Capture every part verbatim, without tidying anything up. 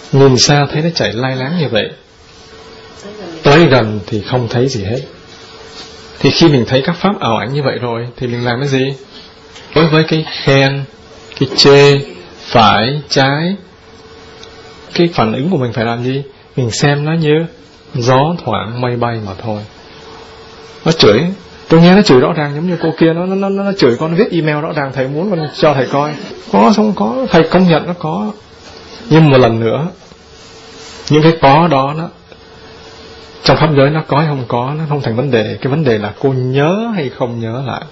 Nhìn xa thấy nó chạy lai láng như vậy, tới gần thì không thấy gì hết. Thì khi mình thấy các pháp ảo ảnh như vậy rồi thì mình làm cái gì? Đối với cái khen, cái chê, phải, trái, cái phản ứng của mình phải làm gì? Mình xem nó như gió thoảng mây bay mà thôi. Nó chửi, tôi nghe nó chửi rõ ràng giống như cô kia, nó nó nó, nó chửi con, viết email rõ ràng, thầy muốn con cho thầy coi. Có không có, thầy công nhận nó có. Nhưng một lần nữa, những cái có đó nó trong pháp giới nó có hay không có, nó không thành vấn đề. Cái vấn đề là cô nhớ hay không nhớ lại.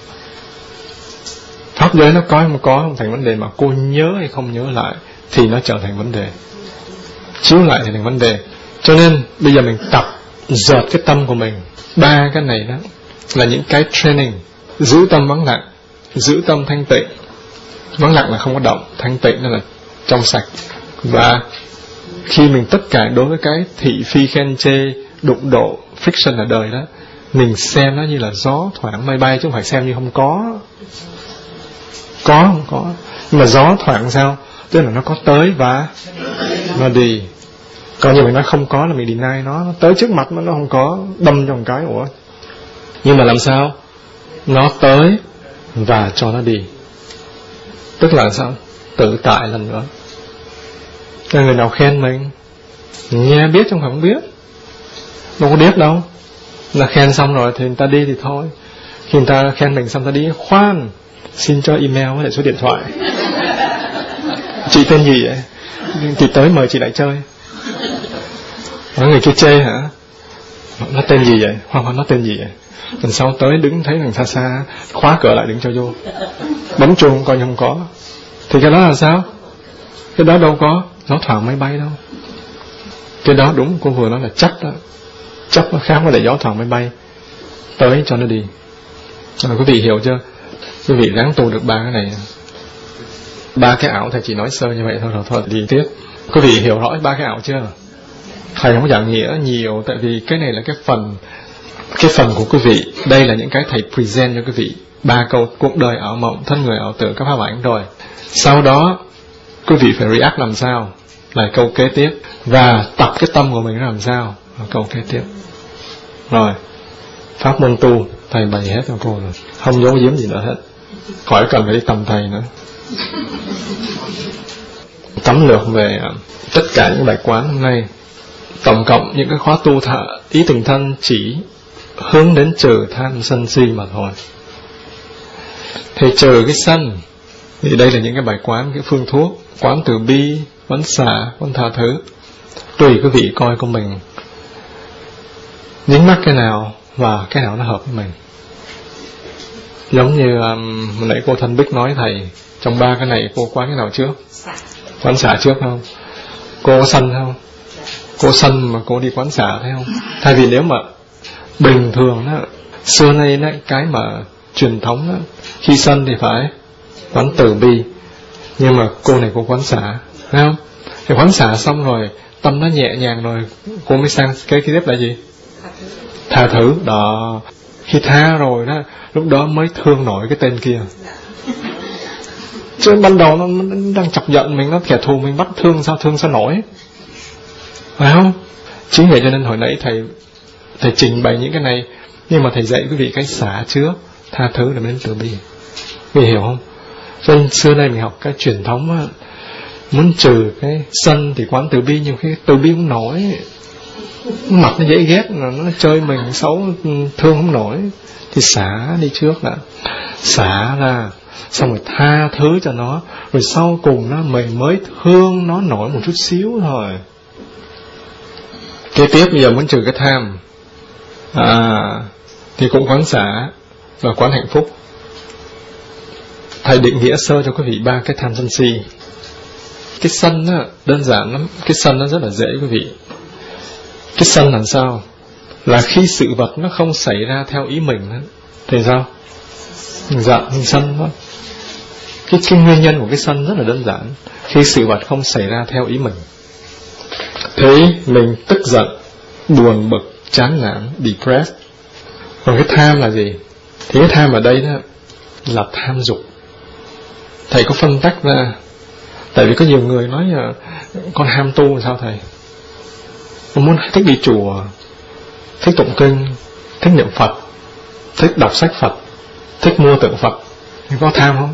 Pháp giới nó có hay không có không thành vấn đề, mà cô nhớ hay không nhớ lại thì nó trở thành vấn đề. Chiếu lại thì thành vấn đề. Cho nên bây giờ mình tập dợt cái tâm của mình. Ba cái này đó là những cái training. Giữ tâm vắng lặng, giữ tâm thanh tịnh. Vắng lặng là không có động, thanh tịnh là trong sạch. Và khi mình tất cả đối với cái thị phi khen chê, đụng độ, friction ở đời đó, mình xem nó như là gió thoảng mây bay, chứ không phải xem như không có. Có không có. Nhưng mà gió thoảng sao? Tức là nó có tới và nó đi. Còn như mình nói không có là mình deny nó, nó tới trước mặt mà nó không có, đâm cho một cái. Ủa? Nhưng mà làm sao? Nó tới và cho nó đi. Tức là sao? Tự tại lần nữa. Nên người nào khen mình, nghe biết không phải không biết, đâu có biết đâu. Là khen xong rồi thì người ta đi thì thôi. Khi người ta khen mình xong ta đi, khoan, xin cho email với lại số điện thoại. Chị tên gì vậy? Thì tới mời chị lại chơi. Nói người kia chê hả? Nó tên gì vậy? Hoa Hoa nó tên gì vậy? Lần sau tới đứng thấy thằng xa xa, khóa cửa lại đừng cho vô. Bấm chuông coi như không có. Thì cái đó là sao? Cái đó đâu có gió thoảng mây bay đâu. Cái đó đúng cô vừa nói là chấp đó. Chấp nó khác với lại gió thoảng mây bay. Tới cho nó đi. Rồi quý vị hiểu chưa? Quý vị ráng tu được ba cái này. Ba cái ảo thầy chỉ nói sơ như vậy thôi, rồi thôi đi tiếp. Quý vị hiểu rõ ba cái ảo chưa? Thầy không giảng nghĩa nhiều, tại vì cái này là cái phần cái phần của quý vị. Đây là những cái thầy present cho quý vị. Ba câu cuộc đời ảo mộng, thân người ảo tưởng, các pháp ảnh rồi. Sau đó quý vị phải react làm sao là câu kế tiếp, và tập cái tâm của mình làm sao là câu kế tiếp. Rồi pháp môn tu thầy bày hết cho cô rồi, không giấu giếm gì nữa hết, khỏi cần phải đi tầm thầy nữa. Tóm lược về tất cả những bài quán hôm nay, tổng cộng những cái khóa tu thạ ý tình thân chỉ hướng đến trừ tham sân si mà thôi. Thì trừ cái sân thì đây là những cái bài quán, cái phương thuốc, quán từ bi, quán xả, quán tha thứ. Tùy quý vị coi của mình dính mắc cái nào và cái nào nó hợp với mình. Giống như um, hồi nãy cô Thanh Bích nói thầy, trong ba cái này cô quán cái nào trước? Quán xả trước không? Cô có sân không? Cô sân mà cô đi quán xả thấy không? Thay vì nếu mà bình thường đó, xưa nay đó, cái mà truyền thống đó, khi sân thì phải quán từ bi, nhưng mà cô này cô quán xả, thấy không? Thì quán xả xong rồi tâm nó nhẹ nhàng rồi, cô mới sang cái kế tiếp là gì? Tha thứ. Đó, khi tha rồi đó, lúc đó mới thương nổi cái tên kia. Chứ ban đầu nó, nó đang chọc giận mình, nó kẻ thù mình, bắt thương sao thương sao nổi, phải không? Chính vậy cho nên hồi nãy thầy thầy trình bày những cái này, nhưng mà thầy dạy quý vị cái xả trước, tha thứ là đến từ bi. Quý vị hiểu không? Cho nên xưa nay mình học cái truyền thống á, muốn trừ cái sân thì quán từ bi, nhưng khi từ bi không nổi, mặt nó dễ ghét, nó chơi mình xấu, thương không nổi, thì xả đi trước đã, xả ra xong rồi tha thứ cho nó, rồi sau cùng nó mình mới thương nó nổi một chút xíu thôi. Kế tiếp bây giờ muốn trừ cái tham, à thì cũng quán xả và quán hạnh phúc. Thầy định nghĩa sơ cho quý vị ba cái tham sân si. Cái sân á, đơn giản lắm. Cái sân nó rất là dễ quý vị. Cái sân làm sao? Là khi sự vật nó không xảy ra theo ý mình đó, thì sao? Mình giận, mình sân thôi. Cái, cái nguyên nhân của cái sân rất là đơn giản. Khi sự vật không xảy ra theo ý mình, thế mình tức giận, buồn bực, chán nản, depressed. Còn cái tham là gì? Thì cái tham ở đây đó là tham dục. Thầy có phân tách ra. Tại vì có nhiều người nói là con ham tu làm sao thầy, con muốn thích đi chùa, thích tụng kinh, thích niệm Phật, thích đọc sách Phật, thích mua tượng Phật, thì có tham không?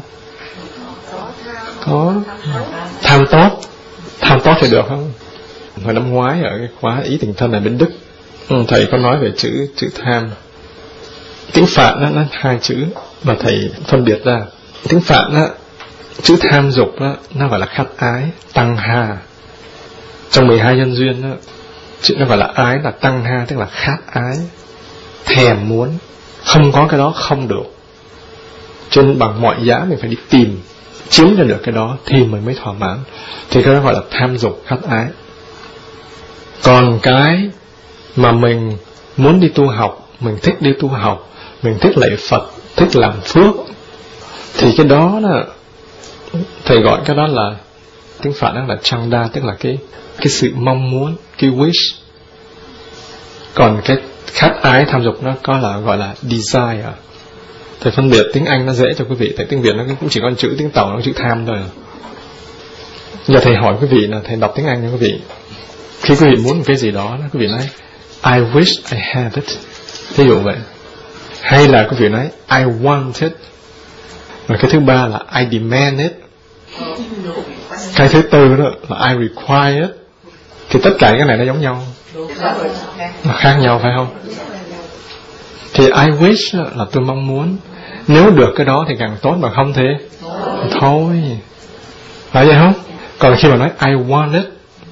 Có. Tham tốt, tham tốt thì được không? Hồi năm ngoái ở cái khóa ý tình thân ở bên Đức, thầy có nói về chữ chữ tham. Tiếng Phạn đó, nó hai chữ mà thầy phân biệt ra. Tiếng Phạn đó, chữ tham dục đó, nó gọi là khát ái, tăng ha. Trong mười hai nhân duyên đó, chữ nó gọi là ái là tăng ha, tức là khát ái, thèm muốn. Không có cái đó không được. Cho nên bằng mọi giá mình phải đi tìm, chiếm cho được cái đó thì mình mới thỏa mãn. Thì cái đó gọi là tham dục, khát ái. Còn cái mà mình muốn đi tu học, mình thích đi tu học, mình thích lạy Phật, thích làm phước, thì cái đó là thầy gọi cái đó là, tiếng Phạn đó là chanda, tức là cái cái sự mong muốn, cái wish. Còn cái khát ái tham dục nó có là gọi là desire. Thầy phân biệt tiếng Anh nó dễ cho quý vị, tại tiếng Việt nó cũng chỉ có chữ, tiếng Tàu nó có chữ tham thôi. Giờ thầy hỏi quý vị là thầy đọc tiếng Anh cho quý vị. Khi quý vị muốn một cái gì đó, quý vị nói I wish I had it, ví dụ vậy. Hay là quý vị nói I want it. Và cái thứ ba là I demand it. Cái thứ tư đó là I require it. Thì tất cả cái này nó giống nhau, nó khác nhau phải không? Thì I wish là tôi mong muốn, nếu được cái đó thì càng tốt, mà không thế thôi, phải vậy không? Còn khi mà nói I want it,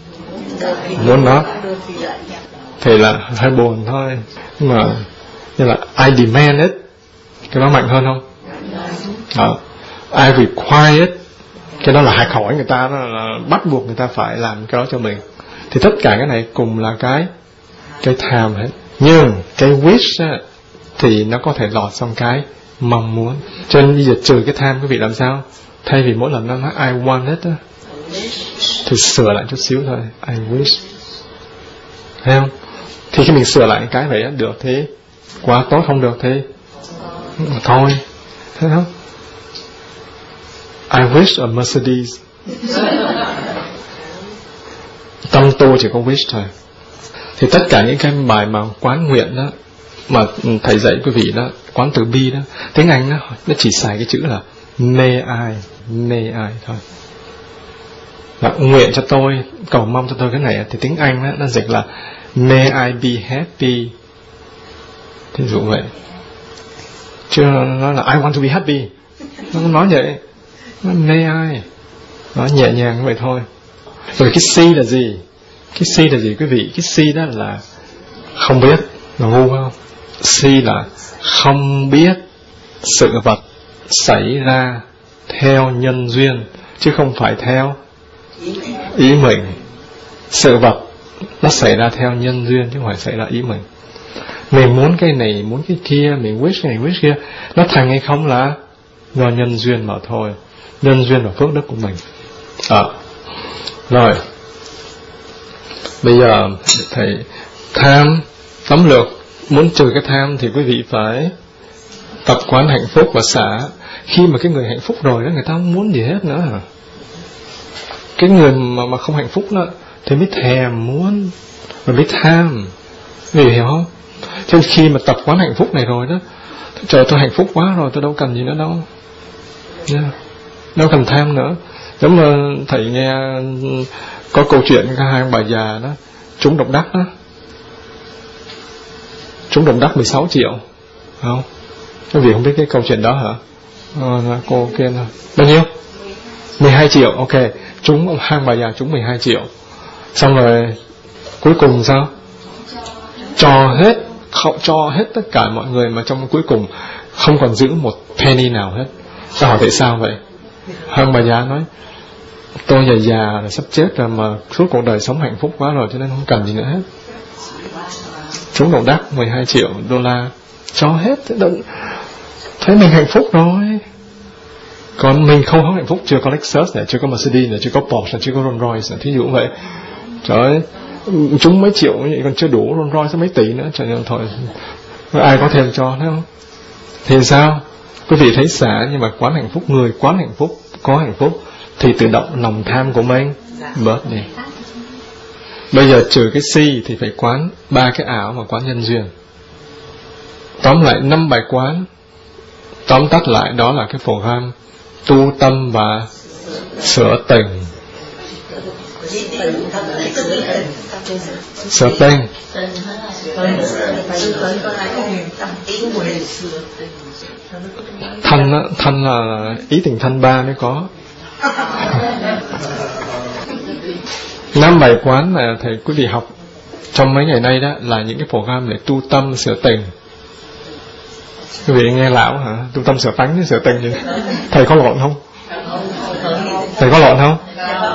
muốn nó, thì là hơi buồn thôi. Nhưng mà như là I demand it, cái đó mạnh hơn không? Đó. I require it, cái đó là hạch hỏi người ta, đó là bắt buộc người ta phải làm cái đó cho mình. Thì tất cả cái này cùng là cái cái tham hết. Nhưng cái wish á, thì nó có thể lọt trong cái mong muốn. Cho nên bây giờ trừ cái tham, quý vị làm sao? Thay vì mỗi lần nó nói I want it á, thì sửa lại chút xíu thôi, I wish. Thấy không? Thì khi mình sửa lại cái vậy á, được thế, quá tốt, không được thế thôi. Thấy không? I wish a Mercedes. Tâm tu chỉ có wish thôi. Thì tất cả những cái bài mà quán nguyện đó, mà thầy dạy quý vị đó, quán từ bi đó, tiếng Anh đó, nó chỉ xài cái chữ là may I, may I thôi. Và nguyện cho tôi, cầu mong cho tôi cái này, thì tiếng Anh đó, nó dịch là may I be happy. Thí dụ vậy. Chứ nó là I want to be happy, nó không nói vậy. Nó may I, nó nhẹ nhàng như vậy thôi. Rồi cái C là gì? Cái C là gì quý vị? Cái C đó là không biết, là ngu không? C là không biết sự vật xảy ra theo nhân duyên, chứ không phải theo ý mình. Sự vật nó xảy ra theo nhân duyên, chứ không phải xảy ra ý mình. Mình muốn cái này, muốn cái kia, mình wish cái này, wish kia, nó thành hay không là do nhân duyên mà thôi. Nhân duyên và phước đức của mình. À. Rồi, bây giờ thầy tham, tóm lược, muốn trừ cái tham thì quý vị phải tập quán hạnh phúc và xả. Khi mà cái người hạnh phúc rồi đó, người ta không muốn gì hết nữa. Cái người mà, mà không hạnh phúc đó thì mới thèm muốn, rồi mới tham. Quý vị hiểu không? Cho nên khi mà tập quán hạnh phúc này rồi đó, trời, tôi hạnh phúc quá rồi, tôi đâu cần gì nữa đâu, yeah. Đâu cần tham nữa. Giống như thầy nghe có câu chuyện có hai ông bà già đó trúng độc đắc đó, trúng độc đắc mười sáu triệu, không? Các vị không biết cái câu chuyện đó hả? À, cô kia nào. Bao nhiêu? mười hai triệu, ok. Trúng, hai ông bà già trúng mười hai triệu. Xong rồi cuối cùng sao? Cho hết, không, cho hết tất cả mọi người, mà trong cuối cùng không còn giữ một penny nào hết. Sao hỏi tại sao vậy? Hai ông bà già nói, tôi già già là sắp chết rồi, mà suốt cuộc đời sống hạnh phúc quá rồi, cho nên không cần gì nữa hết. Trúng độc đắc mười hai triệu đô la, cho hết. Thấy mình hạnh phúc rồi. Còn mình không có hạnh phúc, chưa có Lexus này, chưa có Mercedes này, chưa có Porsche này, chưa có Rolls Royce này, thí dụ vậy. Trời ơi, trúng mấy triệu còn chưa đủ, Rolls Royce mấy tỷ nữa, trời ơi, thôi ai có thêm cho, thấy không? Thì sao? Quý vị thấy xả, nhưng mà quán hạnh phúc, người quán hạnh phúc, có hạnh phúc thì tự động lòng tham của mình bớt đi. Bây giờ trừ cái si thì phải quán ba cái ảo và quán nhân duyên. Tóm lại năm bài quán, tóm tắt lại đó là cái program tu tâm và sửa tình. Sửa tình thanh á, thanh là ý tình thanh ba mới có. Năm bài quán mà thầy quý vị học trong mấy ngày nay đó là những cái program để tu tâm sửa tình. Quý vị nghe lão hả? Tu tâm sửa tánh với sửa tình gì? Thầy có lộn không? Thầy có lộn không?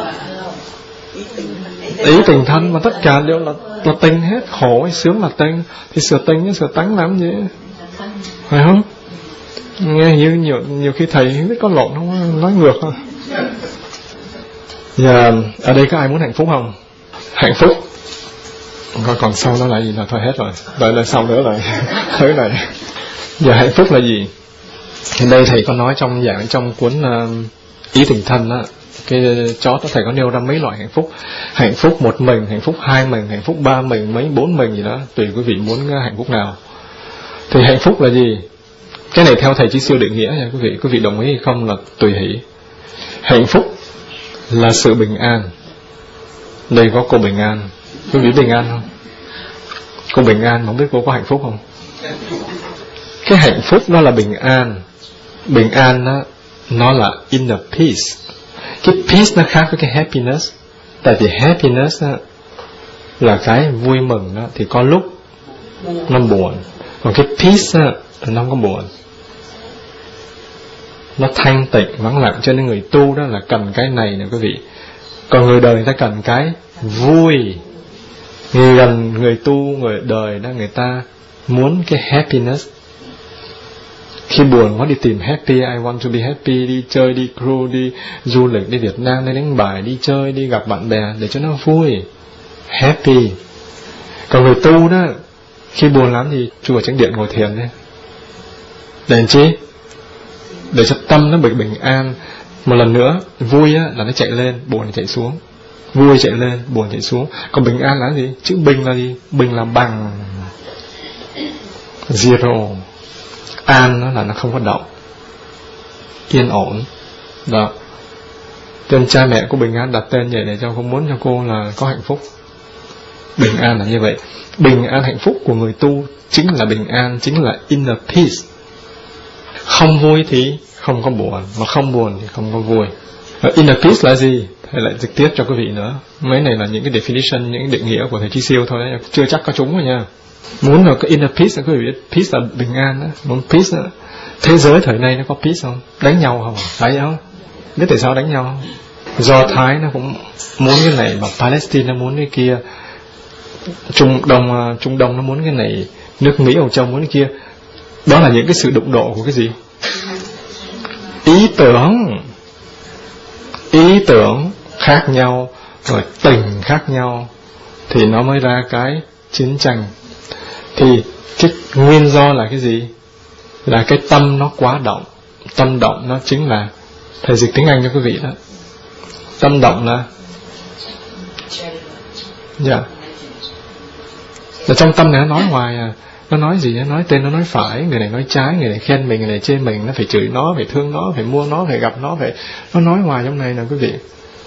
Ý tình thân mà tất cả đều là, là tình hết. Khổ hay sướng là tình. Thì sửa tình với sửa tánh làm gì? Phải không? Nghe như nhiều, nhiều khi thầy không biết có lộn không? Nói ngược không? Giờ ở đây có ai muốn hạnh phúc không? Hạnh phúc Còn, còn sau đó là gì là thôi hết rồi. Đợi là sau nữa là tới này. Giờ hạnh phúc là gì? Thì đây thầy có nói trong dạng trong cuốn uh, Ý tình thân đó, cái chót đó thầy có nêu ra mấy loại hạnh phúc. Hạnh phúc một mình, hạnh phúc hai mình, hạnh phúc ba mình, mấy bốn mình gì đó, tùy quý vị muốn uh, hạnh phúc nào. Thì hạnh phúc là gì? Cái này theo thầy Chí Siêu định nghĩa nha quý vị. Quý vị đồng ý hay không là tùy hỷ. Hạnh phúc là sự bình an. Đây có cô Bình An. Quý vị bình an không? Cô Bình An không biết cô có hạnh phúc không? Cái hạnh phúc nó là bình an. Bình an đó, nó là inner peace. Cái peace nó khác với cái happiness. Tại vì happiness đó, là cái vui mừng đó, thì có lúc nó buồn. Còn cái peace đó, nó không có buồn. Nó thanh tịnh, vắng lặng. Cho nên người tu đó là cần cái này nè quý vị. Còn người đời người ta cần cái vui. Người gần người tu, người đời đó, người ta muốn cái happiness. Khi buồn quá đi tìm happy, I want to be happy, đi chơi, đi cruise, đi du lịch, đi Việt Nam, đi đánh bài, đi chơi, đi gặp bạn bè để cho nó vui, happy. Còn người tu đó, khi buồn lắm thì chui vào chánh điện ngồi thiền đấy. Để làm chi? Để cho tâm nó bình bình an. Một lần nữa, vui á, là nó chạy lên, buồn là chạy xuống. Vui chạy lên, buồn chạy xuống. Còn bình an là gì? Chữ bình là gì? Bình là bằng. Zero. An nó là nó không có động, yên ổn đó. Tên cha mẹ của Bình An đặt tên vậy để cho không muốn cho cô là có hạnh phúc. Bình an là như vậy. Bình an hạnh phúc của người tu chính là bình an, chính là inner peace. Không vui thì không có buồn, mà không buồn thì không có vui. Và inner peace là gì? Thầy lại trực tiếp cho quý vị nữa. Mấy này là những cái definition, những cái định nghĩa của thầy Chí Siêu thôi đấy, chưa chắc có chúng rồi nha. Muốn là cái inner peace, quý vị biết peace là bình an đó. Muốn peace đó. Thế giới thời nay nó có peace không? Đánh nhau không? Phải không? Biết tại sao đánh nhau không? Do Thái nó cũng muốn cái này, mà Palestine nó muốn cái kia, Trung Đông Trung Đông nó muốn cái này, nước Mỹ Âu Châu muốn cái kia. Đó là những cái sự đụng độ của cái gì? Ý tưởng. Ý tưởng khác nhau, rồi tình khác nhau, thì nó mới ra cái chiến tranh. Thì cái nguyên do là cái gì? Là cái tâm nó quá động. Tâm động nó chính là, thầy dịch tiếng Anh cho quý vị đó. Tâm động là dạ yeah. Ở trong tâm này nó nói hoài à. Nó nói gì? Nó nói tên, nó nói phải. Người này nói trái, người này khen mình, người này chê mình. Nó phải chửi nó, phải thương nó, phải mua nó, phải gặp nó, phải... Nó nói hoài trong này nè quý vị.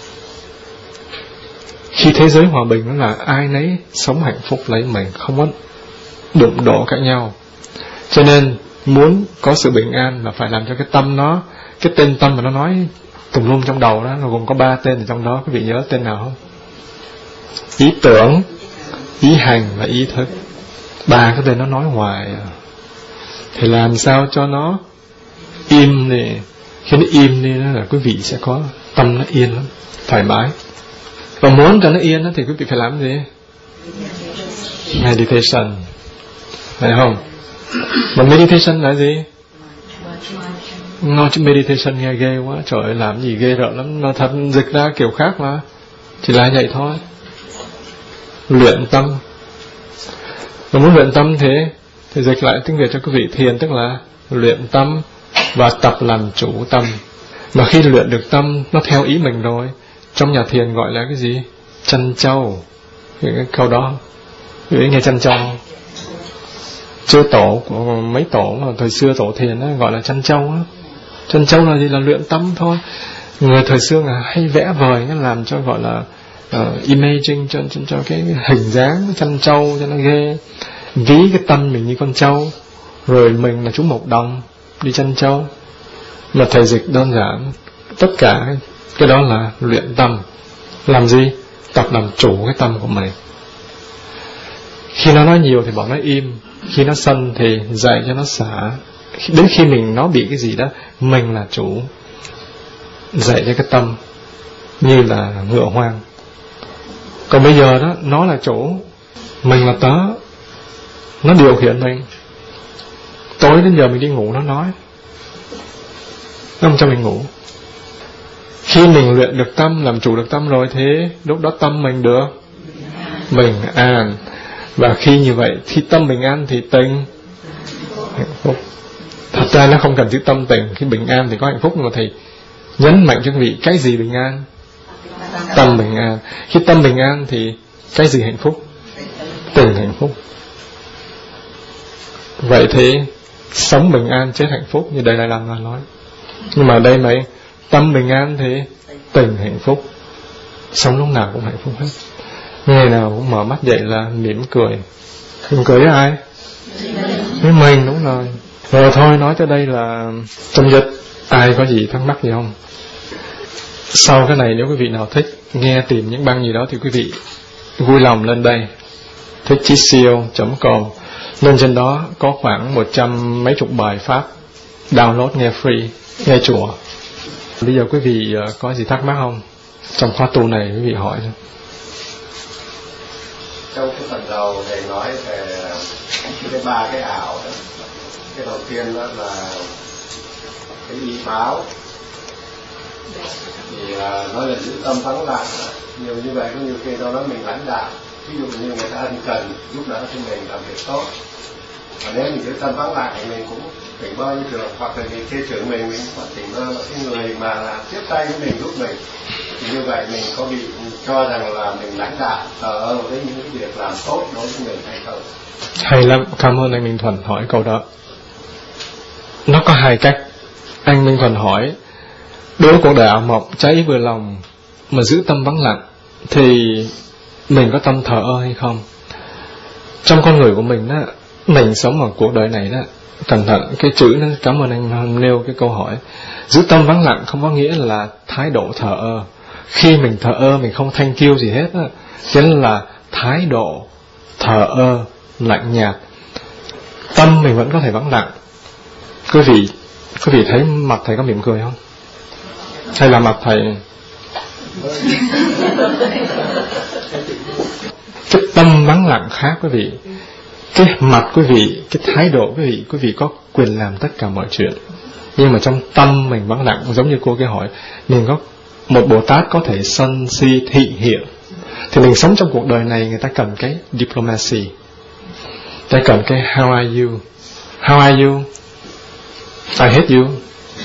Khi thế giới hòa bình nó là ai nấy sống hạnh phúc lấy mình, không có đụng độ cãi nhau. Cho nên muốn có sự bình an là phải làm cho cái tâm nó, cái tên tâm mà nó nói tùm lum trong đầu đó, nó gồm có ba tên ở trong đó. Quý vị nhớ tên nào không? Ý tưởng, ý hành và ý thức. Ba cái tên nó nói hoài à. Thì làm sao cho nó im đi. Khi nó im đi đó là quý vị sẽ có tâm nó yên lắm, thoải mái. Và muốn cho nó yên đó thì quý vị phải làm gì? Meditation. Phải không? Mà meditation là gì? Nói chứ meditation nghe ghê quá. Trời ơi làm gì ghê rợn lắm. Nó thật dịch ra kiểu khác mà. Chỉ là vậy thôi. Luyện tâm. Mà muốn luyện tâm thế thì dịch lại tiếng Việt cho quý vị. Thiền tức là luyện tâm và tập làm chủ tâm. Mà khi luyện được tâm nó theo ý mình rồi, trong nhà thiền gọi là cái gì? Chăn trâu. Cái câu đó Quý nghe chăn trâu? Chưa tổ của mấy tổ mà thời xưa tổ thiền đó, gọi là chăn trâu á. Chăn trâu là gì? Là luyện tâm thôi. Người thời xưa là hay vẽ vời, nó làm cho gọi là uh, imaging cho, cho, cho cái hình dáng chăn trâu cho nó ghê. Ví cái tâm mình như con trâu, rồi mình là chú Mộc Đồng đi chăn trâu. Mà thầy dịch đơn giản, tất cả cái đó là luyện tâm. Làm gì? Tập làm chủ cái tâm của mình. Khi nó nói nhiều thì bảo nó im, khi nó sân thì dạy cho nó xả. Đến khi mình nó bị cái gì đó, mình là chủ, dạy cho cái tâm như là ngựa hoang. Còn bây giờ đó, nó là chủ, mình là tớ, nó điều khiển mình. Tối đến giờ mình đi ngủ nó nói, nó không cho mình ngủ. Khi mình luyện được tâm, làm chủ được tâm rồi, thế lúc đó tâm mình được bình an. Và khi như vậy, khi tâm bình an thì tình hạnh phúc. Thật ra nó không cần chữ tâm tình. Khi bình an thì có hạnh phúc. Nhưng mà thầy nhấn mạnh cho quý vị, cái gì bình an? Tâm bình an. Khi tâm bình an thì cái gì hạnh phúc? Tình hạnh phúc. Vậy thì sống bình an chết hạnh phúc, như đây Đại Lăng là nói. Nhưng mà đây mấy tâm bình an thì tình hạnh phúc, sống lúc nào cũng hạnh phúc hết. Ngày nào cũng mở mắt dậy là mỉm cười. Mỉm cười với ai? Với mình, đúng rồi. Rồi thôi, nói tới đây là trong dịch. Ai có gì thắc mắc gì không? Sau cái này nếu quý vị nào thích nghe tìm những băng gì đó thì quý vị vui lòng lên đây thích chí siêu chấm com. Lên trên đó có khoảng một trăm mấy chục bài pháp download nghe free, nghe chùa. Bây giờ quý vị có gì thắc mắc không? Trong khóa tu này quý vị hỏi. Trong cái phần đầu thầy nói về cái ba cái ảo đó. Cái đầu tiên đó là cái y báo, thì uh, nói là giữ tâm vắng lặng. Nhiều như vậy có nhiều khi đó nói mình lãnh đạo, ví dụ như người ta ân cần giúp đỡ cho mình làm việc tốt, và nếu mình giữ tâm vắng lặng thì mình cũng tỉnh bơ như được, hoặc là mình kê trưởng mình mình cũng tỉnh bơ là cái người mà làm tiếp tay với mình giúp mình, thì như vậy mình có bị cho rằng là mình lãnh đạo thờ ơ với những cái việc làm tốt đối với mình hay không? Hay lắm, cảm ơn anh Minh Thuần hỏi câu đó. Nó có hai cách. Anh Minh Thuần hỏi, đối cuộc đời ảo mộng cháy vừa lòng mà giữ tâm vắng lặng thì mình có tâm thờ ơ hay không? Trong con người của mình đó, mình sống ở cuộc đời này đó, cẩn thận cái chữ nó, cảm ơn anh nêu cái câu hỏi. Giữ tâm vắng lặng không có nghĩa là thái độ thờ ơ. Khi mình thờ ơ, mình không thank you gì hết đó, chính là thái độ thờ ơ, lạnh nhạt. Tâm mình vẫn có thể vắng lặng. Quý vị Quý vị thấy mặt thầy có mỉm cười không? Hay là mặt thầy cái tâm vắng lặng khác quý vị. Cái mặt quý vị, cái thái độ quý vị, quý vị có quyền làm tất cả mọi chuyện. Nhưng mà trong tâm mình vắng lặng, giống như cô kia hỏi, mình có một Bồ Tát có thể sân si thị hiện, thì mình sống trong cuộc đời này người ta cần cái diplomacy, ta cần cái how are you, how are you, I hate you.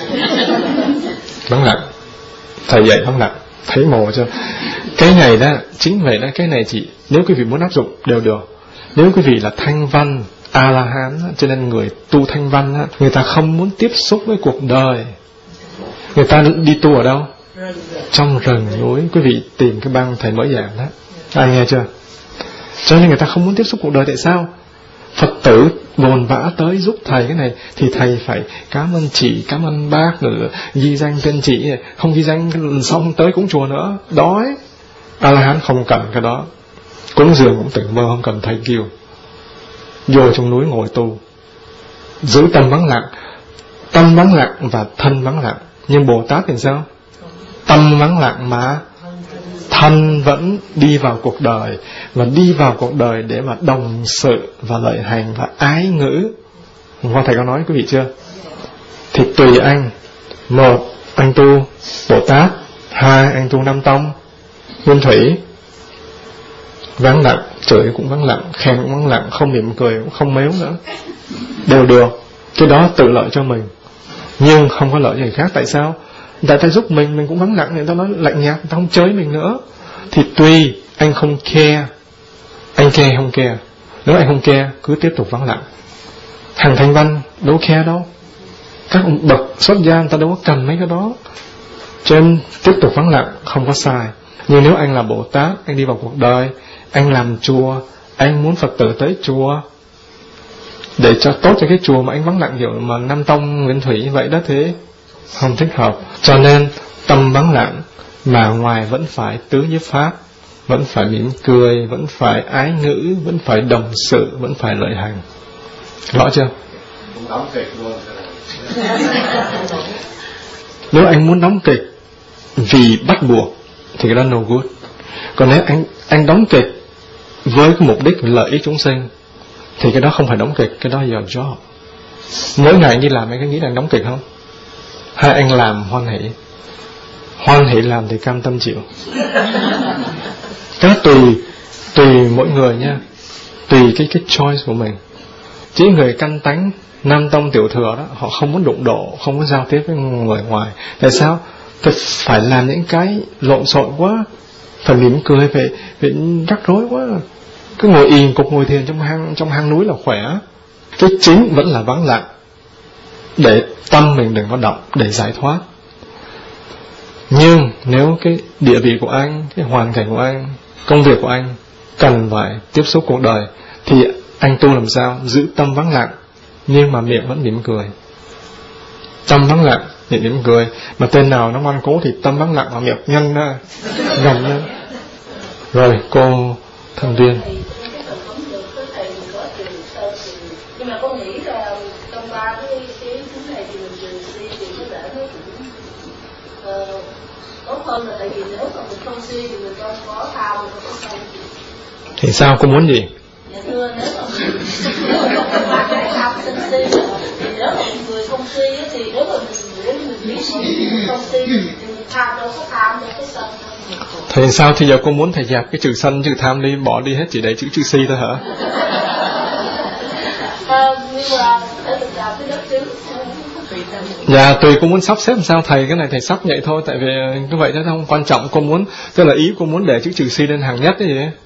Vắng lặng. Thầy dạy vắng lặng, thấy mồ chưa? Cái này đó, chính vậy đó, cái này chỉ nếu quý vị muốn áp dụng đều được. Nếu quý vị là thanh văn A-la-hán, cho nên người tu thanh văn, người ta không muốn tiếp xúc với cuộc đời. Người ta đi tu ở đâu? Trong rừng núi. Quý vị tìm cái băng thầy mới giảng đó, ai nghe chưa? Cho nên người ta không muốn tiếp xúc cuộc đời. Tại sao? Phật tử bồn vã tới giúp thầy cái này thì thầy phải cảm ơn chị, cảm ơn bác, rồi ghi danh tên chị. Không ghi danh xong tới cúng chùa nữa, đói. A-la-hán không cần cái đó. Cúng dường cũng tỉnh mơ, không cần thầy kêu. Vô trong núi ngồi tu, giữ tâm vắng lặng. Tâm vắng lặng và thân vắng lặng. Nhưng Bồ Tát thì sao? Tâm vắng lặng mà thân vẫn đi vào cuộc đời, và đi vào cuộc đời để mà đồng sự và lợi hành và ái ngữ. Con thầy có nói quý vị chưa? Thì tùy anh. Một, anh tu Bồ Tát. Hai, anh tu Nam Tông, Nguyên Thủy. Vắng lặng, chửi cũng vắng lặng, khen cũng vắng lặng, không mỉm cười cũng không mếu nữa, đều được. Cái đó tự lợi cho mình, nhưng không có lợi cho người khác. Tại sao? Người ta giúp mình, mình cũng vắng lặng, người ta nói lạnh nhạt, người ta không chơi mình nữa. Thì tùy anh không care, anh care không care. Nếu anh không care, cứ tiếp tục vắng lặng. Hàng Thanh Văn đâu care đâu, các ông bậc xuất gia người ta đâu có cần mấy cái đó. Cho nên tiếp tục vắng lặng không có sai. Nhưng nếu anh là Bồ Tát, anh đi vào cuộc đời, anh làm chùa, anh muốn Phật tử tới chùa để cho tốt cho cái chùa mà anh vắng lặng kiểu mà Nam Tông Nguyên Thủy như vậy đó, thế không thích hợp. Cho nên tâm vắng lặng mà ngoài vẫn phải tứ nhiếp pháp, vẫn phải mỉm cười, vẫn phải ái ngữ, vẫn phải đồng sự, vẫn phải lợi hành. Rõ chưa? Nếu anh muốn đóng kịch vì bắt buộc thì cái đó no good. Còn nếu anh anh đóng kịch với cái mục đích lợi ích chúng sinh thì cái đó không phải đóng kịch, cái đó là your job. Mỗi ngày anh đi làm anh có nghĩ là anh đóng kịch không? Hay anh làm hoan hỷ? Hoan hỷ làm thì cam tâm chịu. Cái đó tùy tùy mỗi người nha, tùy cái cái choice của mình. Chỉ người căn tánh Nam Tông tiểu thừa đó, họ không muốn đụng độ, không có giao tiếp với người ngoài. Tại sao? Thật phải làm những cái lộn xộn quá, phải mỉm cười, phải, phải rắc rối quá. Cứ ngồi yên cục ngồi thiền trong hang trong hang núi là khỏe. Cái chính vẫn là vắng lặng, để tâm mình đừng có động, để giải thoát. Nhưng nếu cái địa vị của anh, cái hoàn cảnh của anh, công việc của anh cần phải tiếp xúc cuộc đời, thì anh tu làm sao? Giữ tâm vắng lặng nhưng mà miệng vẫn mỉm cười. Tâm vắng lặng, miệng mỉm cười. Mà tên nào nó ngoan cố thì tâm vắng lặng mà miệng nhân ra, gầm lên. Rồi cô thành viên. Nhưng mà con nghĩ là trong ba cái cái thứ này thì mình trừ si thì có thể nó cũng uh, tốt hơn, là tại vì nếu mà mình không si thì mình không có tham, mình không có sân. Thì sao cô muốn gì? Dạ thưa, nếu mà mình nếu mà không có cái tham sân si thì nếu mà người không si thì nếu mà mình nếu mình biết mình không si thì mình tham đâu có tham đâu có sân. Thì sao thì giờ cô muốn thầy dẹp cái chữ sân chữ tham đi, bỏ đi hết, chỉ để chữ chữ si thôi hả? Dạ tùy cô muốn sắp xếp làm sao thầy, cái này thầy sắp vậy thôi, tại vì như vậy nó không quan trọng. Cô muốn, tức là ý cô muốn để chữ trừ si lên hàng nhất cái gì ấy.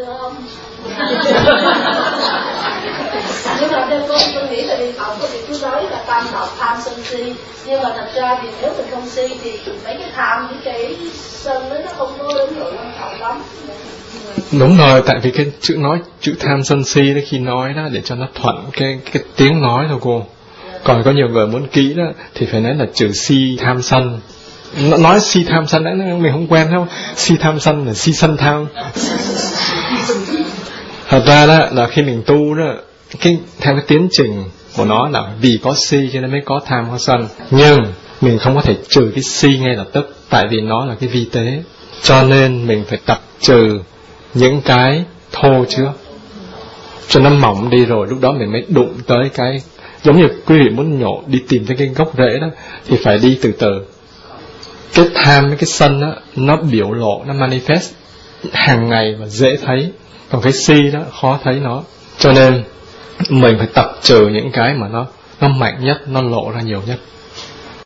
Nhưng mà theo cô, tôi nghĩ là vì ông có việc cứ nói là tam độc tham sân si, nhưng mà thật ra thì nếu mình không si thì mấy cái tham với cái sân đó nó không có đến độ quan trọng lắm. Đúng rồi, tại vì cái chữ nói chữ tham sân si đó, khi nói đó để cho nó thuận cái cái tiếng nói thôi cô. Còn có nhiều người muốn kỹ đó thì phải nói là trừ si tham sân. Nó nói si tham sân đấy mình không quen đâu. Si tham sân là si sân tham. Thật ra đó là khi mình tu đó, cái theo cái tiến trình của nó là vì có si cho nên mới có tham có sân. Nhưng mình không có thể trừ cái si ngay lập tức, tại vì nó là cái vi tế. Cho nên mình phải tập trừ những cái thô trước cho nó mỏng đi, rồi lúc đó mình mới đụng tới cái. Giống như quý vị muốn nhổ đi tìm tới cái gốc rễ đó thì phải đi từ từ. Cái tham với cái sân đó, nó biểu lộ, nó manifest hàng ngày và dễ thấy. Còn cái si đó khó thấy nó. Cho nên mình phải tập trừ những cái mà nó nó mạnh nhất, nó lộ ra nhiều nhất.